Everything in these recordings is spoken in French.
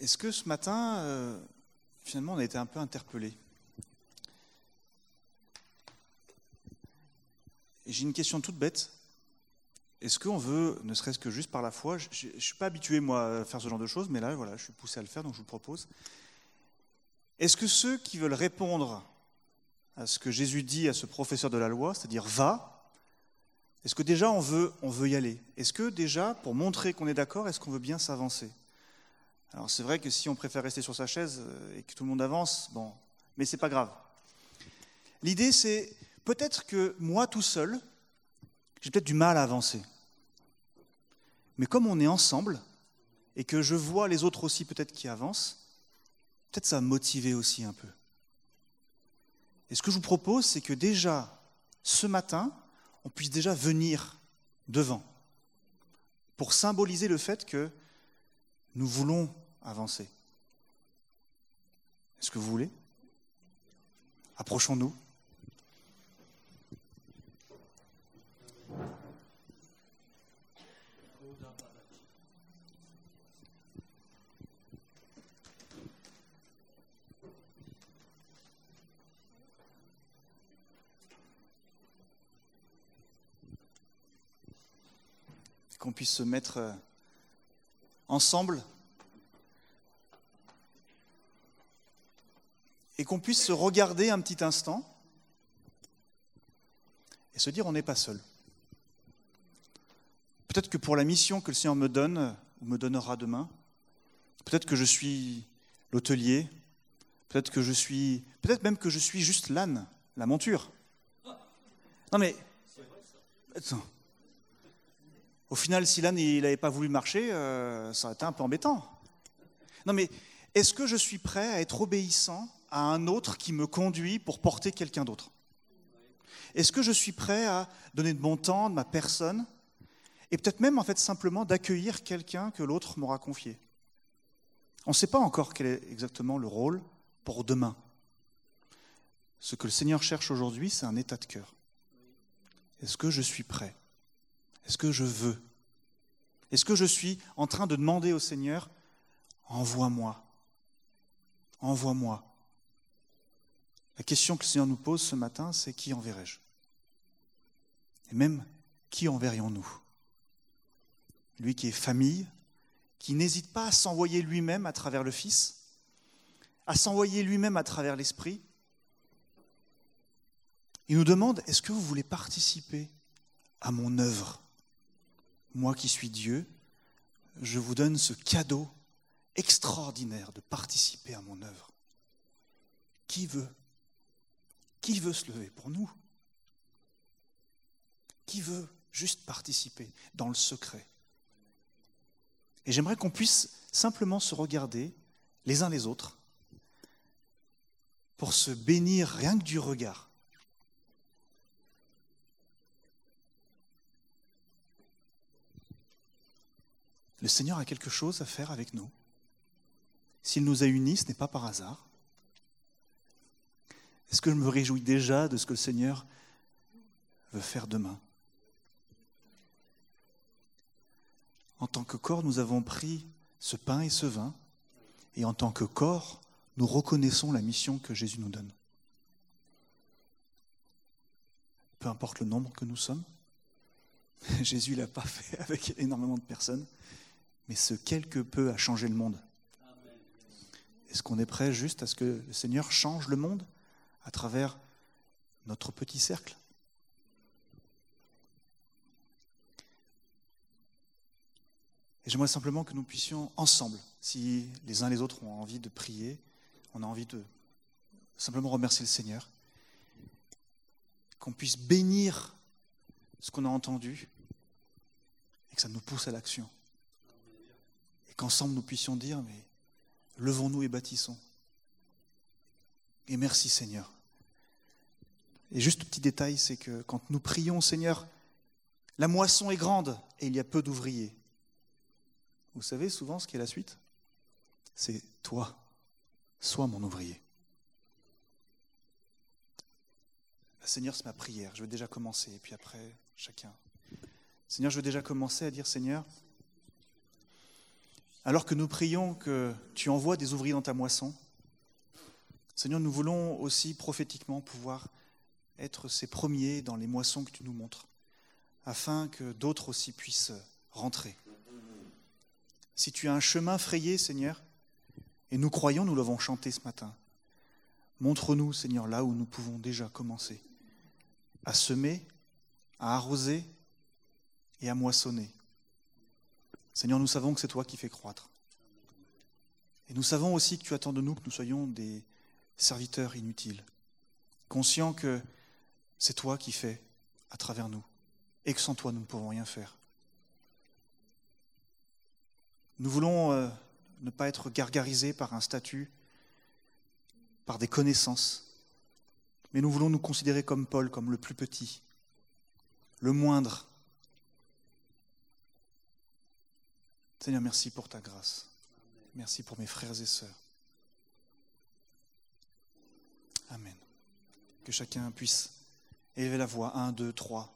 Est-ce que ce matin, finalement, on a été un peu interpellés? Et j'ai une question toute bête. Est-ce qu'on veut, ne serait-ce que juste par la foi, je ne suis pas habitué, moi, à faire ce genre de choses, mais là, voilà, je suis poussé à le faire, donc je vous le propose. Est-ce que ceux qui veulent répondre à ce que Jésus dit à ce professeur de la loi, c'est-à-dire « va », est-ce que déjà on veut y aller? Est-ce que déjà, pour montrer qu'on est d'accord, est-ce qu'on veut bien s'avancer? Alors c'est vrai que si on préfère rester sur sa chaise et que tout le monde avance, bon, mais c'est pas grave. L'idée c'est, peut-être que moi tout seul, j'ai peut-être du mal à avancer. Mais comme on est ensemble, et que je vois les autres aussi peut-être qui avancent, peut-être ça va me motiver aussi un peu. Et ce que je vous propose, c'est que déjà, ce matin, on puisse déjà venir devant, pour symboliser le fait que nous voulons avancer. Est-ce que vous voulez? Approchons-nous. Qu'on puisse se mettre ensemble et qu'on puisse se regarder un petit instant et se dire on n'est pas seul. Peut-être que pour la mission que le Seigneur me donne ou me donnera demain, peut-être que je suis l'hôtelier, peut-être même que je suis juste l'âne, la monture. Non mais, attends. Au final, si l'âne n'avait pas voulu marcher, ça aurait été un peu embêtant. Non mais, est-ce que je suis prêt à être obéissant à un autre qui me conduit pour porter quelqu'un d'autre? Est-ce que je suis prêt à donner de mon temps, de ma personne, et peut-être même en fait simplement d'accueillir quelqu'un que l'autre m'aura confié? On ne sait pas encore quel est exactement le rôle pour demain. Ce que le Seigneur cherche aujourd'hui, c'est un état de cœur. Est-ce que je suis prêt? Est-ce que je veux? Est-ce que je suis en train de demander au Seigneur, envoie-moi, envoie-moi? La question que le Seigneur nous pose ce matin, c'est qui enverrai-je? Et même, qui enverrions-nous? Lui qui est famille, qui n'hésite pas à s'envoyer lui-même à travers le Fils, à s'envoyer lui-même à travers l'Esprit. Il nous demande, est-ce que vous voulez participer à mon œuvre? Moi qui suis Dieu, je vous donne ce cadeau extraordinaire de participer à mon œuvre. Qui veut? Qui veut se lever pour nous? Qui veut juste participer dans le secret? Et j'aimerais qu'on puisse simplement se regarder les uns les autres pour se bénir rien que du regard. Le Seigneur a quelque chose à faire avec nous. S'il nous a unis, ce n'est pas par hasard. Est-ce que je me réjouis déjà de ce que le Seigneur veut faire demain? En tant que corps, nous avons pris ce pain et ce vin, et en tant que corps, nous reconnaissons la mission que Jésus nous donne. Peu importe le nombre que nous sommes, Jésus ne l'a pas fait avec énormément de personnes, mais ce quelque peu a changé le monde. Est-ce qu'on est prêt juste à ce que le Seigneur change le monde à travers notre petit cercle? Et j'aimerais simplement que nous puissions ensemble, si les uns les autres ont envie de prier, on a envie de simplement remercier le Seigneur, qu'on puisse bénir ce qu'on a entendu et que ça nous pousse à l'action. Et qu'ensemble nous puissions dire, mais levons-nous et bâtissons. Et merci Seigneur. Et juste petit détail, c'est que quand nous prions Seigneur, la moisson est grande et il y a peu d'ouvriers. Vous savez souvent ce qui est la suite? C'est toi, sois mon ouvrier. Seigneur, c'est ma prière. Je vais déjà commencer et puis après, chacun. Seigneur, je veux déjà commencer à dire, Seigneur, Alors que nous prions que tu envoies des ouvriers dans ta moisson, Seigneur, nous voulons aussi prophétiquement pouvoir être ces premiers dans les moissons que tu nous montres, afin que d'autres aussi puissent rentrer. Si tu as un chemin frayé, Seigneur, et nous croyons, nous l'avons chanté ce matin, montre-nous, Seigneur, là où nous pouvons déjà commencer à semer, à arroser et à moissonner. Seigneur, nous savons que c'est toi qui fais croître. Et nous savons aussi que tu attends de nous que nous soyons des serviteurs inutiles, conscients que c'est toi qui fais à travers nous et que sans toi, nous ne pouvons rien faire. Nous voulons ne pas être gargarisés par un statut, par des connaissances, mais nous voulons nous considérer comme Paul, comme le plus petit, le moindre. Seigneur, merci pour ta grâce. Merci pour mes frères et sœurs. Amen. Que chacun puisse élever la voix. 1, 2, 3.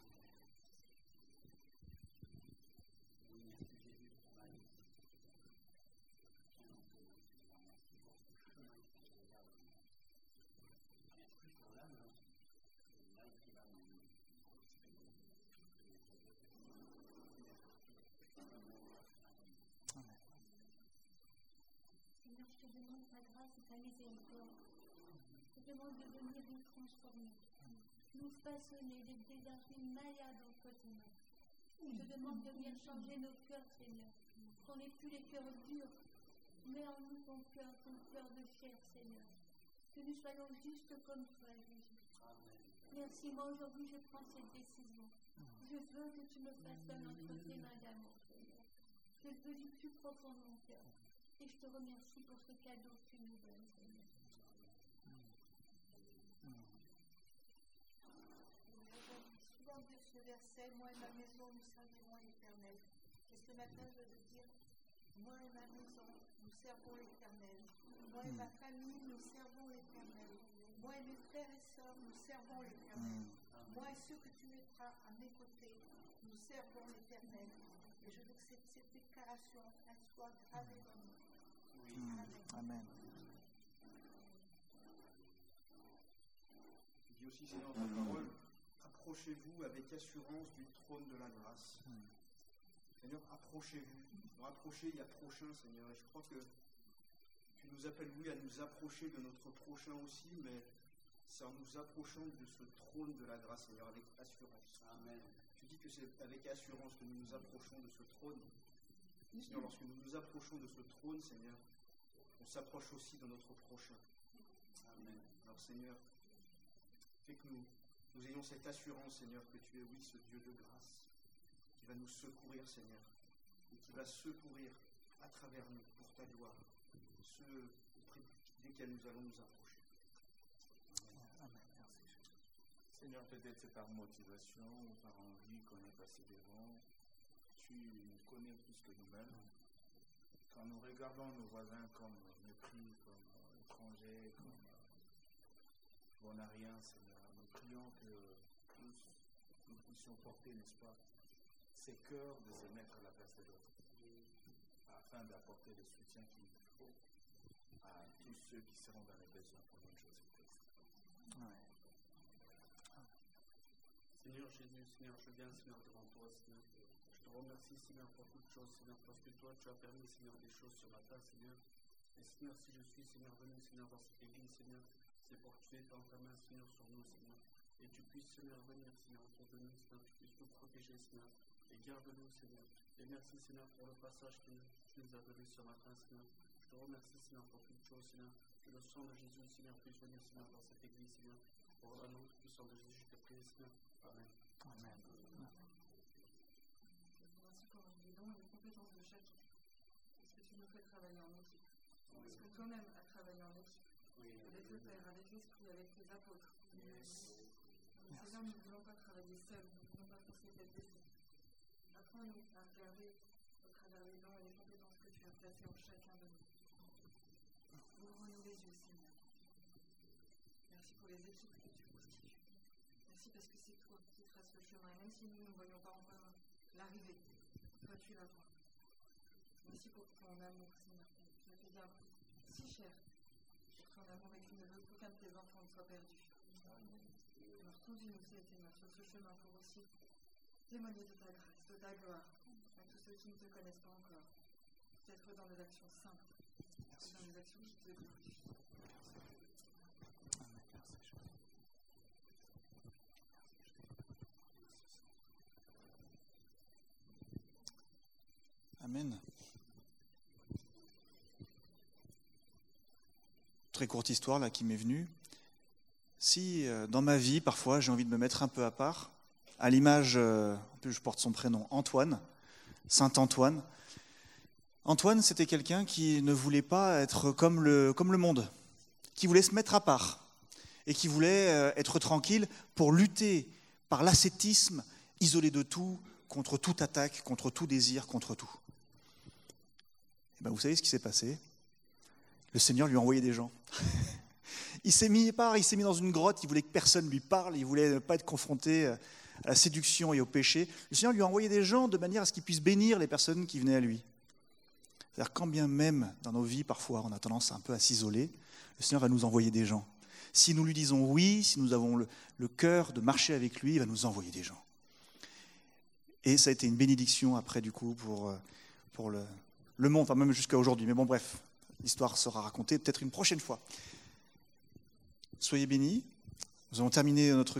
Je te demande ta grâce et ta miséricorde. Je te demande de venir nous transformer, nous façonner des argiles malléables entre tes mains. Je te demande de venir changer nos cœurs, Seigneur, qu'on n'ait plus les cœurs durs. Mets en nous ton cœur de chair, Seigneur. Que nous soyons justes comme toi, Jésus. Merci, moi aujourd'hui je prends cette décision. Je veux que tu me façonnes entre tes mains d'amour, Seigneur. Je le veux du plus profond de mon cœur. Et je te remercie pour ce cadeau que tu nous donnes, Seigneur. Souvent de ce verset, moi et ma maison, nous servirons l'Éternel. Et ce matin, je veux dire, moi et ma maison, nous servons l'Éternel. Moi et ma famille, nous servons l'Éternel. Moi et mes frères et sœurs, nous servons l'Éternel. Moi et ceux que tu mettras à mes côtés, nous servons l'Éternel. Et je veux que cette déclaration soit gravée dans nous. Amen. Tu dis aussi, Seigneur, dans ta parole, approchez-vous avec assurance du trône de la grâce. Seigneur, approchez-vous. Pour approcher, il y a prochain, Seigneur. Et je crois que tu nous appelles, oui, à nous approcher de notre prochain aussi, mais c'est en nous approchant de ce trône de la grâce, Seigneur, avec assurance. Amen. Tu dis que c'est avec assurance que nous nous approchons de ce trône. Seigneur, lorsque nous nous approchons de ce trône, Seigneur, on s'approche aussi de notre prochain. Amen. Alors, Seigneur, fais que nous ayons cette assurance, Seigneur, que tu es, oui, ce Dieu de grâce, qui va nous secourir, Seigneur, et qui va secourir à travers nous, pour ta gloire, ceux auprès desquels nous allons nous approcher. Amen. Merci. Seigneur, peut-être c'est par motivation ou par envie qu'on est passé devant. Tu nous connais plus que nous-mêmes. Quand nous regardons nos voisins comme mépris, comme étrangers, comme on n'a rien, Seigneur, nous prions que tous nous puissions porter, n'est-ce pas, ces cœurs de se mettre à la place de l'autre, afin d'apporter le soutien qu'il nous faut à tous ceux qui seront dans les besoins pour notre Jésus-Christ. Seigneur Jésus, Seigneur, je viens, Seigneur, devant toi, Seigneur. Je te remercie, Seigneur, pour toutes choses, Seigneur, parce que toi, tu as permis, Seigneur, des choses ce matin, Seigneur. Et Seigneur, si je suis, Seigneur, venu, Seigneur, dans cette église, Seigneur, c'est pour que tu étends ta main, Seigneur, sur nous, Seigneur. Et tu puisses, Seigneur, venir, Seigneur, autour de nous, Seigneur, tu puisses nous protéger, Seigneur. Et garde-nous, Seigneur. Et merci, Seigneur, pour le passage que tu nous as donné ce matin, Seigneur. Je te remercie, Seigneur, pour toutes choses, Seigneur. Que le sang de Jésus, Seigneur, puisse venir, Seigneur, dans cette église, Seigneur. Pour le nom puissant de Jésus, je te prie, Seigneur. Amen. Amen. Merci pour les dons et les compétences de chacun. Parce que tu nous fais travailler en équipe. Parce que toi-même as travaillé en équipe. Avec le Père, avec l'Esprit, avec les apôtres. Seigneur, nous ne voulons pas travailler seuls. Nous ne voulons pas penser tête baissée. Apprends-nous à regarder au travers les dons et les compétences que tu as placées en chacun de nous. Ouvre-nous les yeux, Seigneur. Merci pour les équipes que tu constitues. Merci parce que c'est toi qui traces le chemin. Et même si nous ne voyons pas encore l'arrivée, toi tu la vois. Merci pour ton amour, Seigneur. Tu me fais bien si cher pour ton amour et tu ne veux qu'aucun de tes enfants ne soit perdu. Alors conduis-nous, Seigneur, sur ce chemin pour aussi témoigner de ta grâce, de ta gloire à tous ceux qui ne te connaissent pas encore. Peut-être dans des actions simples, dans des actions qui te glorifient. Amen. Très courte histoire là qui m'est venue. Si dans ma vie, parfois, j'ai envie de me mettre un peu à part, à l'image, en plus je porte son prénom, Antoine, Saint Antoine. Antoine, c'était quelqu'un qui ne voulait pas être comme le monde, qui voulait se mettre à part et qui voulait être tranquille pour lutter par l'ascétisme, isolé de tout, contre toute attaque, contre tout désir, contre tout. Et vous savez ce qui s'est passé ? Le Seigneur lui a envoyé des gens. Il s'est mis dans une grotte, il voulait que personne lui parle, il voulait ne pas être confronté à la séduction et au péché. Le Seigneur lui a envoyé des gens de manière à ce qu'il puisse bénir les personnes qui venaient à lui. C'est-à-dire quand bien même dans nos vies, parfois, on a tendance un peu à s'isoler, le Seigneur va nous envoyer des gens. Si nous lui disons oui, si nous avons le cœur de marcher avec lui, il va nous envoyer des gens. Et ça a été une bénédiction après, du coup, pour le monde, enfin même jusqu'à aujourd'hui. Mais bon, bref, l'histoire sera racontée peut-être une prochaine fois. Soyez bénis. Nous allons terminer notre